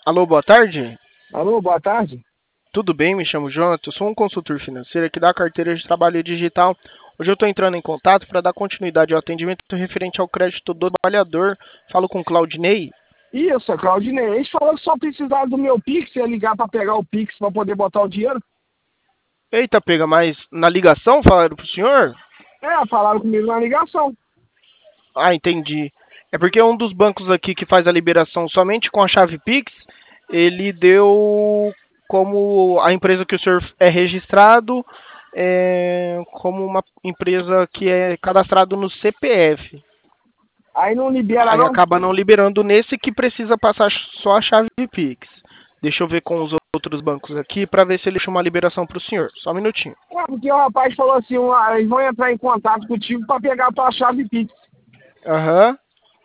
Alô, boa tarde. Alô, boa tarde. Tudo bem? Me chamo Jonathan, eu sou um consultor financeiro aqui da carteira de trabalho digital. Hoje eu estou entrando em contato para dar continuidade ao atendimento referente ao crédito do trabalhador. Falo com o Claudinei. Isso, é Claudinei. Eles falaram que só precisava do meu Pix, ia ligar para pegar o Pix para poder botar o dinheiro. Eita, pega, mas na ligação falaram pro senhor? É, falaram comigo na ligação. Ah, entendi. É porque um dos bancos aqui que faz a liberação somente com a chave Pix, ele deu como a empresa que o senhor é registrado, como uma empresa que é cadastrado no CPF. Aí não libera, Aí não? acaba não liberando nesse que precisa passar só a chave Pix. Deixa eu ver com os outros bancos aqui para ver se ele chama uma liberação para o senhor. Só um minutinho. É, porque o rapaz falou assim, eles vão entrar em contato contigo para pegar a tua chave Pix. Aham.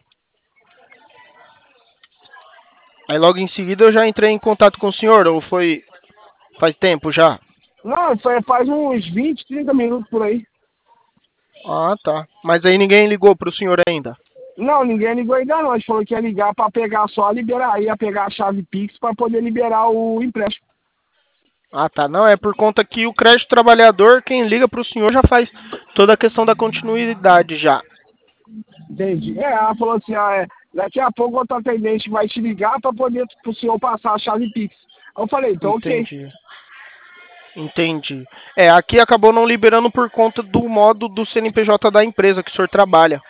Aí logo em seguida eu já entrei em contato com o senhor, ou foi faz tempo já? Não, faz uns 20, 30 minutos por aí. Ah, tá. Mas aí ninguém ligou para o senhor ainda. Não, ninguém ligou ainda não. Eles falaram que ia ligar para pegar só, liberar, ia pegar a chave Pix para poder liberar o empréstimo. Ah, tá. Não, é por conta que o crédito trabalhador, quem liga para o senhor já faz toda a questão da continuidade já. Entendi. É, ela falou assim, daqui a pouco outro atendente vai te ligar para poder pro senhor passar a chave Pix. Aí eu falei, então ok. Entendi. Entendi. É, aqui acabou não liberando por conta do modo do CNPJ da empresa que o senhor trabalha.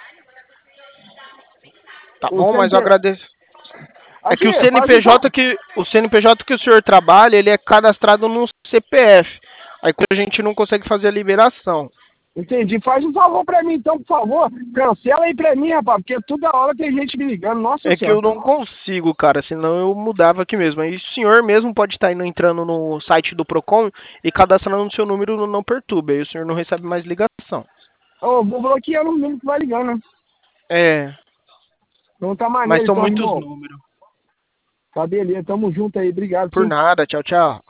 Tá O bom, mas eu CNP... agradeço. É que Aqui, faz um favor. o CNPJ que o senhor trabalha, ele é cadastrado no CPF. Aí a gente não consegue fazer a liberação. Entendi. Faz um favor pra mim, então, por favor. Cancela aí pra mim, rapaz, porque toda hora tem gente me ligando. Nossa É que Senhora. eu não consigo, cara, senão eu mudava aqui mesmo. Aí o senhor mesmo pode estar indo, entrando no site do Procon e cadastrando no seu número no Não Perturbe. Aí o senhor não recebe mais ligação. Ô, vou bloqueando o número que vai ligando, né? É, Então tá mas maneiro, são então, muitos irmão. números. Tá beleza, tamo junto aí. Obrigado, Por sim. nada, tchau, tchau.